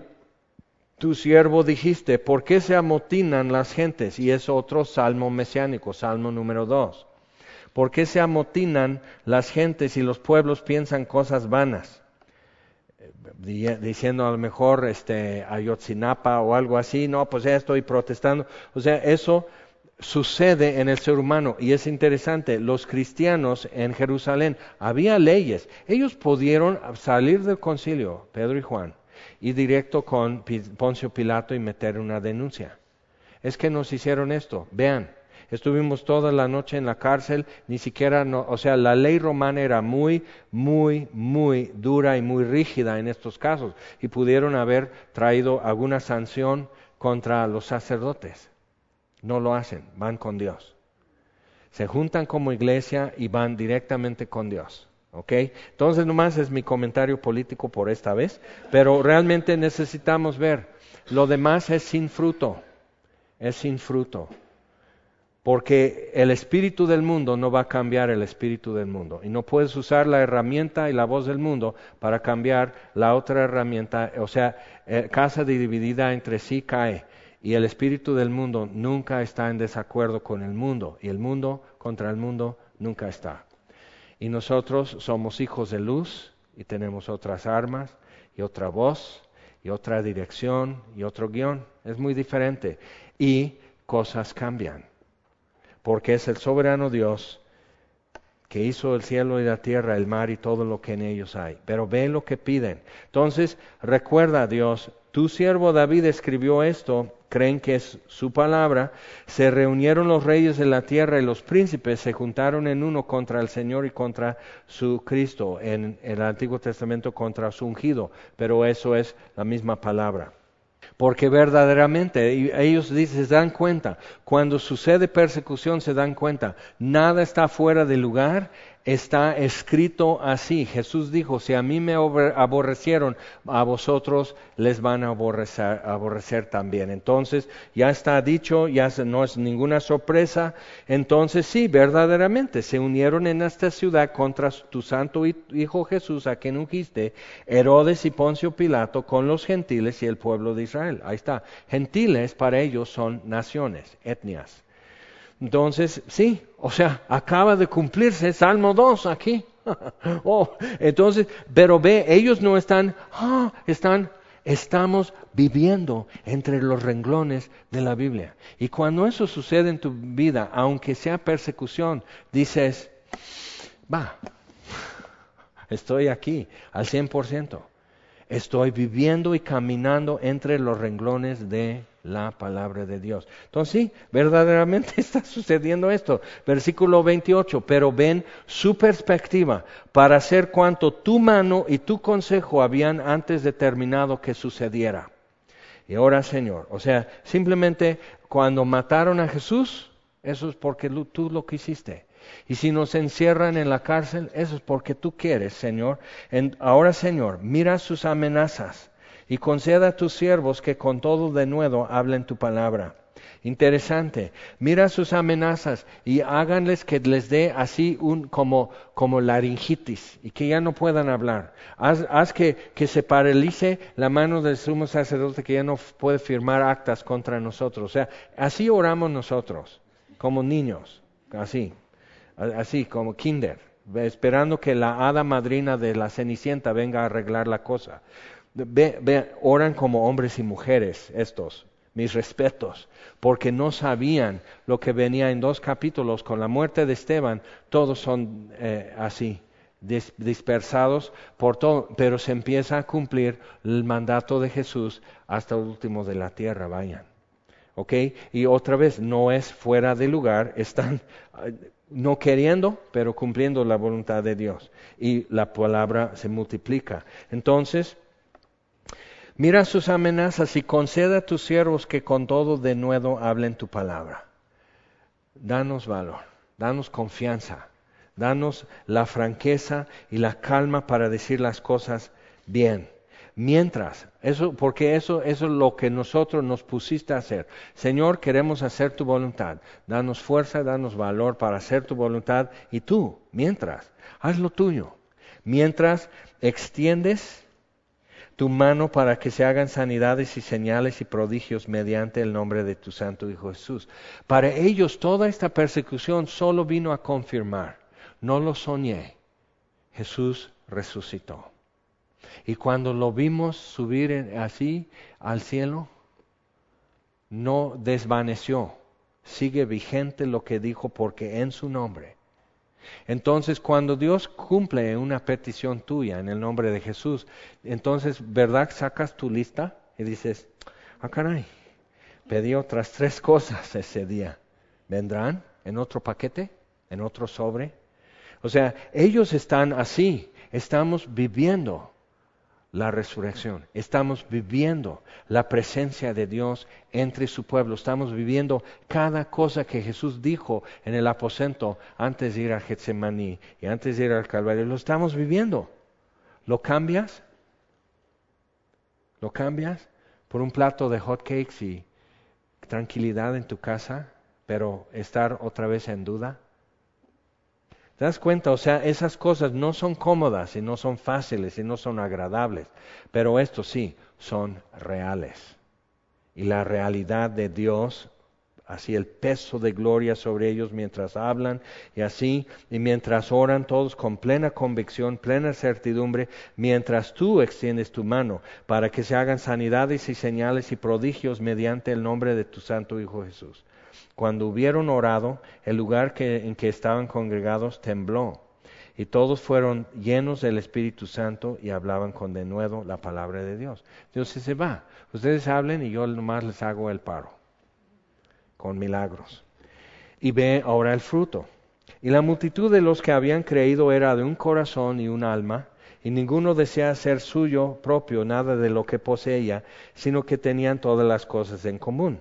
tu siervo dijiste, ¿por qué se amotinan las gentes? Y es otro salmo mesiánico, salmo número dos. ¿Por qué se amotinan las gentes y los pueblos piensan cosas vanas? Diciendo a lo mejor este, Ayotzinapa o algo así, no, pues ya estoy protestando. O sea, eso sucede en el ser humano y es interesante. Los cristianos en Jerusalén, había leyes. Ellos pudieron salir del concilio, Pedro y Juan, y directo con Poncio Pilato y meter una denuncia. Es que nos hicieron esto, vean. Estuvimos toda la noche en la cárcel, ni siquiera, no, o sea, la ley romana era muy, muy, muy dura y muy rígida en estos casos y pudieron haber traído alguna sanción contra los sacerdotes. No lo hacen, van con Dios. Se juntan como iglesia y van directamente con Dios. ¿Ok? Entonces nomás es mi comentario político por esta vez, pero realmente necesitamos ver, lo demás es sin fruto, es sin fruto. Porque el espíritu del mundo no va a cambiar el espíritu del mundo. Y no puedes usar la herramienta y la voz del mundo para cambiar la otra herramienta. O sea, eh, casa dividida entre sí cae. Y el espíritu del mundo nunca está en desacuerdo con el mundo. Y el mundo contra el mundo nunca está. Y nosotros somos hijos de luz y tenemos otras armas y otra voz y otra dirección y otro guión. Es muy diferente. Y cosas cambian. Porque es el soberano Dios que hizo el cielo y la tierra, el mar y todo lo que en ellos hay. Pero ve lo que piden. Entonces, recuerda, Dios, tu siervo David escribió esto, creen que es su palabra. Se reunieron los reyes de la tierra y los príncipes se juntaron en uno contra el Señor y contra su Cristo, en el Antiguo Testamento contra su ungido, pero eso es la misma palabra. Porque verdaderamente ellos dicen, se dan cuenta, cuando sucede persecución se dan cuenta, nada está fuera de lugar, está escrito así. Jesús dijo, si a mí me aborrecieron, a vosotros les van a aborrecer, aborrecer también. Entonces ya está dicho, ya no es ninguna sorpresa. Entonces sí, verdaderamente se unieron en esta ciudad contra tu santo Hijo Jesús, a quien ungiste, Herodes y Poncio Pilato, con los gentiles y el pueblo de Israel. Ahí está. Gentiles para ellos son naciones, etnias. Entonces, sí, o sea, acaba de cumplirse Salmo dos aquí. oh, entonces, pero ve, ellos no están, ah, están, estamos viviendo entre los renglones de la Biblia. Y cuando eso sucede en tu vida, aunque sea persecución, dices, va, estoy aquí al cien por ciento. Estoy viviendo y caminando entre los renglones de la palabra de Dios. Entonces sí, verdaderamente está sucediendo esto. Versículo veintiocho, pero ven su perspectiva para hacer cuanto tu mano y tu consejo habían antes determinado que sucediera. Y ahora, Señor, o sea, simplemente cuando mataron a Jesús, eso es porque tú lo quisiste. Y si nos encierran en la cárcel, eso es porque tú quieres, Señor. En, ahora, Señor, mira sus amenazas y conceda a tus siervos que con todo denuedo hablen tu palabra. Interesante. Mira sus amenazas y háganles que les dé así un como, como laringitis y que ya no puedan hablar. Haz, haz que, que se paralice la mano del sumo sacerdote que ya no puede firmar actas contra nosotros. O sea, así oramos nosotros, como niños, así. Así como kinder, esperando que la hada madrina de la Cenicienta venga a arreglar la cosa. Ve, ve, oran como hombres y mujeres estos, mis respetos, porque no sabían lo que venía en dos capítulos con la muerte de Esteban. Todos son eh, así, dis, dispersados por todo, pero se empieza a cumplir el mandato de Jesús hasta el último de la tierra, vayan. ¿Ok? Y otra vez, no es fuera de lugar, están no queriendo, pero cumpliendo la voluntad de Dios. Y la palabra se multiplica. Entonces, mira sus amenazas y concede a tus siervos que con todo denuedo hablen tu palabra. Danos valor, danos confianza, danos la franqueza y la calma para decir las cosas bien. Mientras, eso, porque eso, eso es lo que nosotros nos pusiste a hacer. Señor, queremos hacer tu voluntad. Danos fuerza, danos valor para hacer tu voluntad. Y tú, mientras, haz lo tuyo. Mientras extiendes tu mano para que se hagan sanidades y señales y prodigios mediante el nombre de tu Santo Hijo Jesús. Para ellos toda esta persecución solo vino a confirmar. No lo soñé. Jesús resucitó. Y cuando lo vimos subir en, así al cielo, no desvaneció. Sigue vigente lo que dijo porque en su nombre. Entonces cuando Dios cumple una petición tuya en el nombre de Jesús, entonces, ¿verdad? Sacas tu lista y dices, ah caray, pedí otras tres cosas ese día. ¿Vendrán en otro paquete? ¿En otro sobre? O sea, ellos están así. Estamos viviendo la resurrección. Estamos viviendo la presencia de Dios entre su pueblo. Estamos viviendo cada cosa que Jesús dijo en el aposento antes de ir a Getsemaní y antes de ir al Calvario. Lo estamos viviendo. ¿Lo cambias? ¿Lo cambias por un plato de hot cakes y tranquilidad en tu casa, pero estar otra vez en duda? ¿Te das cuenta? O sea, esas cosas no son cómodas y no son fáciles y no son agradables, pero estos sí son reales. Y la realidad de Dios así el peso de gloria sobre ellos mientras hablan y así, y mientras oran todos con plena convicción, plena certidumbre, mientras tú extiendes tu mano para que se hagan sanidades y señales y prodigios mediante el nombre de tu Santo Hijo Jesús. Cuando hubieron orado, el lugar que, en que estaban congregados tembló, y todos fueron llenos del Espíritu Santo y hablaban con denuedo la palabra de Dios. Dios se va, ustedes hablen y yo nomás les hago el paro, con milagros. Y ve ahora el fruto. Y la multitud de los que habían creído era de un corazón y un alma, y ninguno desea hacer suyo propio nada de lo que poseía, sino que tenían todas las cosas en común.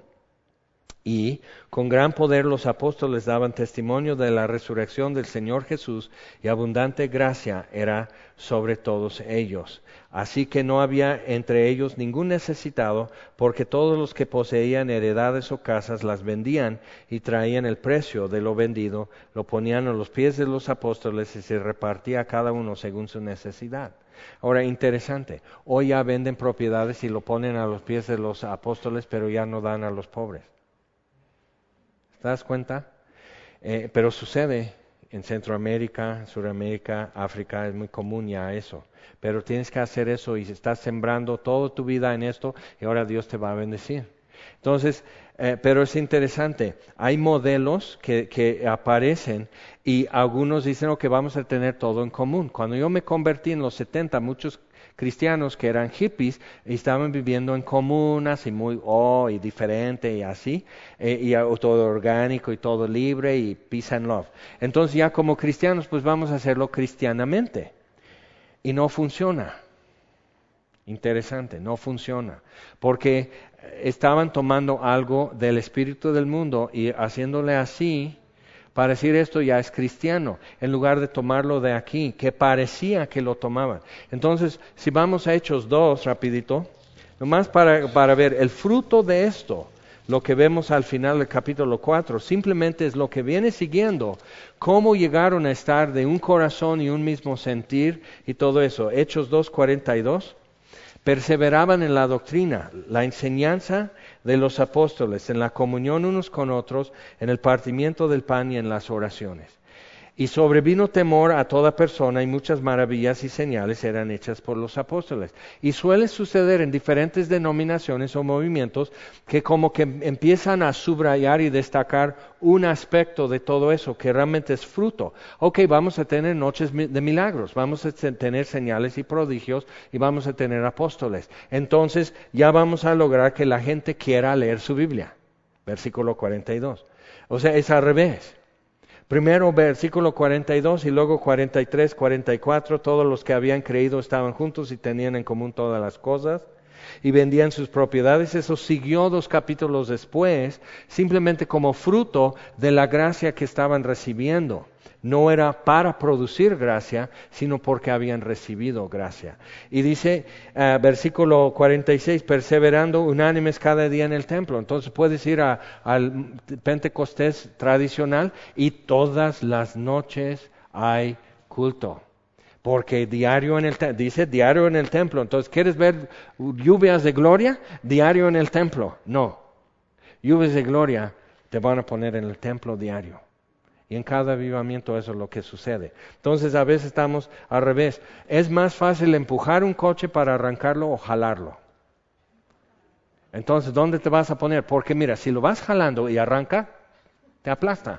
Y con gran poder los apóstoles daban testimonio de la resurrección del Señor Jesús, y abundante gracia era sobre todos ellos. Así que no había entre ellos ningún necesitado, porque todos los que poseían heredades o casas las vendían y traían el precio de lo vendido, lo ponían a los pies de los apóstoles y se repartía a cada uno según su necesidad. Ahora, interesante, hoy ya venden propiedades y lo ponen a los pies de los apóstoles, pero ya no dan a los pobres. ¿Te das cuenta? Eh, pero sucede en Centroamérica, Sudamérica, África, es muy común ya eso. Pero tienes que hacer eso y estás sembrando toda tu vida en esto y ahora Dios te va a bendecir. Entonces, eh, pero es interesante, hay modelos que, que aparecen y algunos dicen que vamos a tener todo en común. Cuando yo me convertí en los setenta, muchos cristianos que eran hippies y estaban viviendo en comunas y muy, oh, y diferente y así, eh, y todo orgánico y todo libre y peace and love. Entonces ya como cristianos pues vamos a hacerlo cristianamente y no funciona. Interesante, no funciona, porque estaban tomando algo del espíritu del mundo y haciéndole así. Para decir esto ya es cristiano, en lugar de tomarlo de aquí, que parecía que lo tomaban. Entonces, si vamos a Hechos dos, rapidito, nomás para, para ver el fruto de esto, lo que vemos al final del capítulo cuatro, simplemente es lo que viene siguiendo, cómo llegaron a estar de un corazón y un mismo sentir y todo eso. Hechos dos, cuarenta y dos. Perseveraban en la doctrina, la enseñanza de los apóstoles, en la comunión unos con otros, en el partimiento del pan y en las oraciones. Y sobrevino temor a toda persona y muchas maravillas y señales eran hechas por los apóstoles. Y suele suceder en diferentes denominaciones o movimientos que como que empiezan a subrayar y destacar un aspecto de todo eso que realmente es fruto. Ok, vamos a tener noches de milagros, vamos a tener señales y prodigios y vamos a tener apóstoles. Entonces ya vamos a lograr que la gente quiera leer su Biblia. Versículo cuarenta y dos. O sea, es al revés. Primero versículo cuarenta y dos y luego cuarenta y tres, cuarenta y cuatro, todos los que habían creído estaban juntos y tenían en común todas las cosas y vendían sus propiedades. Eso siguió dos capítulos después, simplemente como fruto de la gracia que estaban recibiendo. No era para producir gracia, sino porque habían recibido gracia. Y dice, uh, versículo cuarenta y seis, perseverando unánimes cada día en el templo. Entonces puedes ir a, al Pentecostés tradicional y todas las noches hay culto. Porque diario en el templo, dice diario en el templo. Entonces, ¿quieres ver lluvias de gloria? Diario en el templo. No. Lluvias de gloria te van a poner en el templo diario. Y en cada avivamiento eso es lo que sucede. Entonces a veces estamos al revés. Es más fácil empujar un coche para arrancarlo o jalarlo. Entonces, ¿dónde te vas a poner? Porque mira, si lo vas jalando y arranca, te aplasta.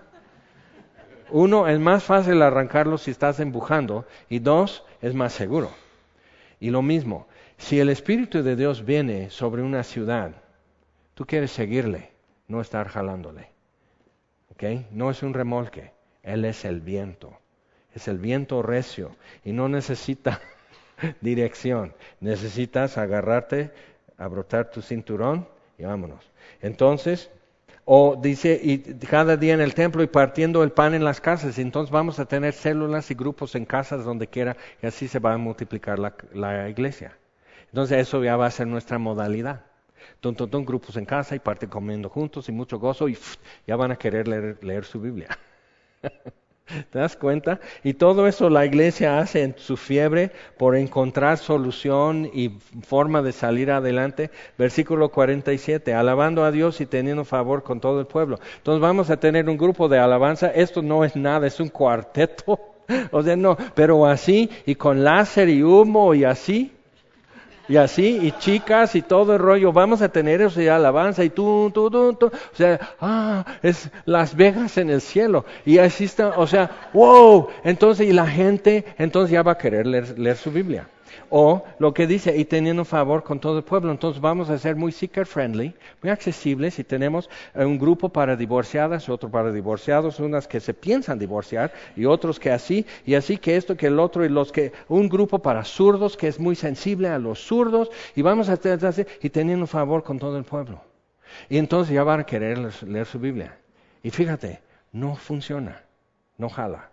Uno, es más fácil arrancarlo si estás empujando. Y dos, es más seguro. Y lo mismo, si el Espíritu de Dios viene sobre una ciudad, tú quieres seguirle, no estar jalándole. ¿Okay? No es un remolque, Él es el viento, es el viento recio y no necesita dirección, necesitas agarrarte, abrotar tu cinturón y vámonos. Entonces, o dice, y cada día en el templo y partiendo el pan en las casas, entonces vamos a tener células y grupos en casas donde quiera y así se va a multiplicar la, la iglesia. Entonces eso ya va a ser nuestra modalidad. Ton, ton, ton, grupos en casa y parte comiendo juntos y mucho gozo y pff, ya van a querer leer, leer su Biblia. ¿Te das cuenta? Y todo eso la iglesia hace en su fiebre por encontrar solución y forma de salir adelante. Versículo cuarenta y siete, alabando a Dios y teniendo favor con todo el pueblo. Entonces vamos a tener un grupo de alabanza. Esto no es nada, es un cuarteto. O sea, no, pero así, y con láser y humo y así. Y así, y chicas y todo el rollo, vamos a tener eso de alabanza y tú, tú, tú, tú, o sea, ah, es Las Vegas en el cielo, y así está, o sea, wow, entonces, y la gente, entonces ya va a querer leer, leer su Biblia. O lo que dice, y teniendo favor con todo el pueblo, entonces vamos a ser muy seeker friendly, muy accesibles, y tenemos un grupo para divorciadas, otro para divorciados, unas que se piensan divorciar, y otros que así, y así que esto, que el otro, y los que, un grupo para zurdos, que es muy sensible a los zurdos, y vamos a tener así, y teniendo favor con todo el pueblo. Y entonces ya van a querer leer, leer su Biblia. Y fíjate, no funciona, no jala.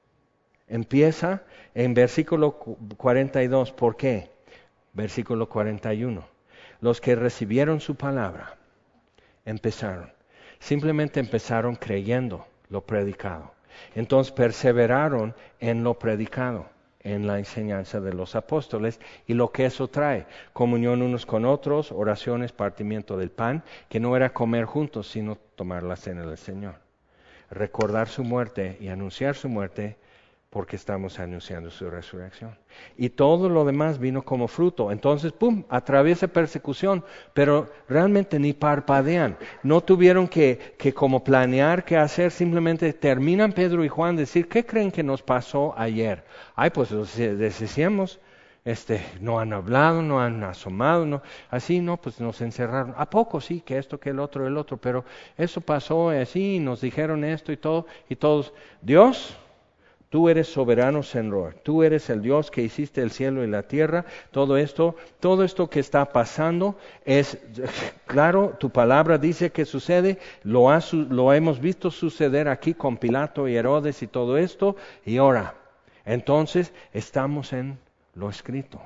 Empieza en versículo cuarenta y dos. ¿Por qué? Versículo cuarenta y uno. Los que recibieron su palabra empezaron. Simplemente empezaron creyendo lo predicado. Entonces perseveraron en lo predicado, en la enseñanza de los apóstoles y lo que eso trae. Comunión unos con otros, oraciones, partimiento del pan, que no era comer juntos, sino tomar la cena del Señor. Recordar su muerte y anunciar su muerte, porque estamos anunciando su resurrección. Y todo lo demás vino como fruto. Entonces, pum, atraviesa persecución, pero realmente ni parpadean. No tuvieron que, que como planear qué hacer, simplemente terminan Pedro y Juan decir, ¿qué creen que nos pasó ayer? Ay, pues les decíamos, este, no han hablado, no han asomado, no, así no, pues nos encerraron. ¿A poco sí? Que esto, que el otro, el otro, pero eso pasó así, y nos dijeron esto y todo, y todos, Dios, tú eres soberano, Señor. Tú eres el Dios que hiciste el cielo y la tierra. Todo esto, todo esto que está pasando es, claro, tu palabra dice que sucede. Lo, ha, lo hemos visto suceder aquí con Pilato y Herodes y todo esto. Y ahora, entonces, estamos en lo escrito.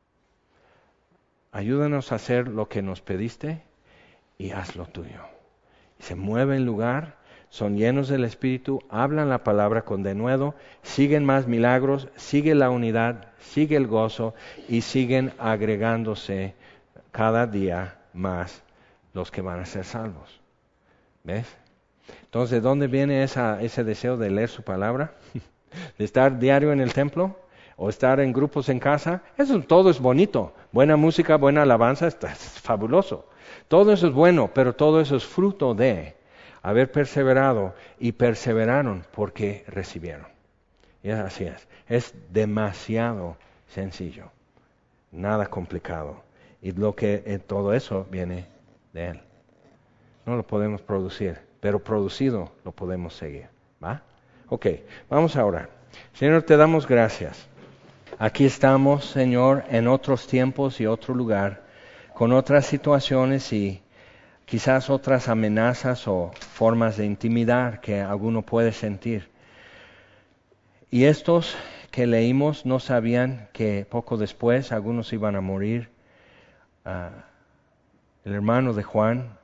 Ayúdanos a hacer lo que nos pediste y haz lo tuyo. Y se mueve el lugar. Son llenos del Espíritu, hablan la palabra con denuedo, siguen más milagros, sigue la unidad, sigue el gozo y siguen agregándose cada día más los que van a ser salvos. ¿Ves? Entonces, ¿de dónde viene esa, ese deseo de leer su palabra? ¿De estar diario en el templo? ¿O estar en grupos en casa? Eso todo es bonito. Buena música, buena alabanza, está, es fabuloso. Todo eso es bueno, pero todo eso es fruto de haber perseverado, y perseveraron porque recibieron. Y así es. Es demasiado sencillo, nada complicado. Y lo que eh, todo eso viene de Él. No lo podemos producir, pero producido lo podemos seguir. ¿Va? Ok, vamos a orar. Señor, te damos gracias. Aquí estamos, Señor, en otros tiempos y otro lugar, con otras situaciones y quizás otras amenazas o formas de intimidar que alguno puede sentir. Y estos que leímos no sabían que poco después algunos iban a morir. Uh, el hermano de Juan,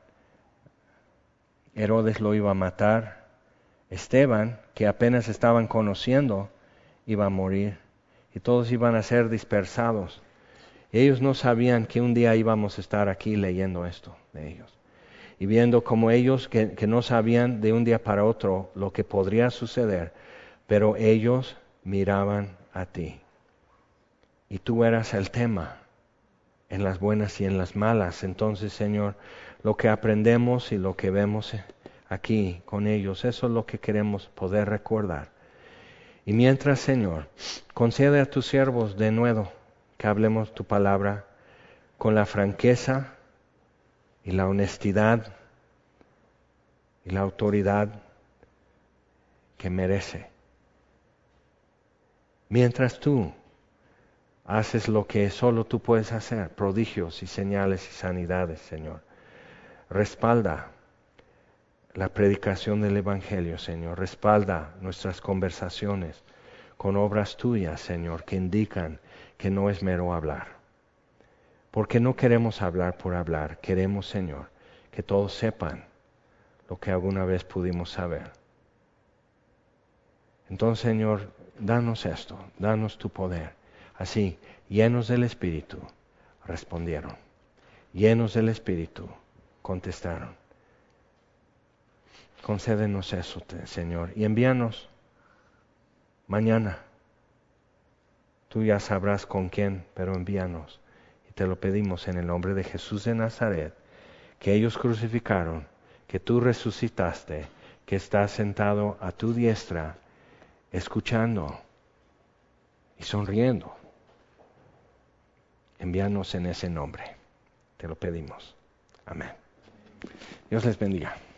Herodes lo iba a matar. Esteban, que apenas estaban conociendo, iba a morir. Y todos iban a ser dispersados. Ellos no sabían que un día íbamos a estar aquí leyendo esto de ellos. Y viendo como ellos que, que no sabían de un día para otro lo que podría suceder, pero ellos miraban a ti. Y tú eras el tema en las buenas y en las malas. Entonces, Señor, lo que aprendemos y lo que vemos aquí con ellos, eso es lo que queremos poder recordar. Y mientras, Señor, concede a tus siervos de nuevo que hablemos tu palabra con la franqueza y la honestidad y la autoridad que merece. Mientras tú haces lo que solo tú puedes hacer, prodigios y señales y sanidades, Señor. Respalda la predicación del Evangelio, Señor. Respalda nuestras conversaciones con obras tuyas, Señor, que indican que no es mero hablar. Porque no queremos hablar por hablar, queremos, Señor, que todos sepan lo que alguna vez pudimos saber. Entonces, Señor, danos esto, danos tu poder. Así, llenos del Espíritu, respondieron. Llenos del Espíritu, contestaron. Concédenos eso, Señor, y envíanos mañana. Tú ya sabrás con quién, pero envíanos. Y te lo pedimos en el nombre de Jesús de Nazaret, que ellos crucificaron, que tú resucitaste, que estás sentado a tu diestra, escuchando y sonriendo. Envíanos en ese nombre. Te lo pedimos. Amén. Dios les bendiga.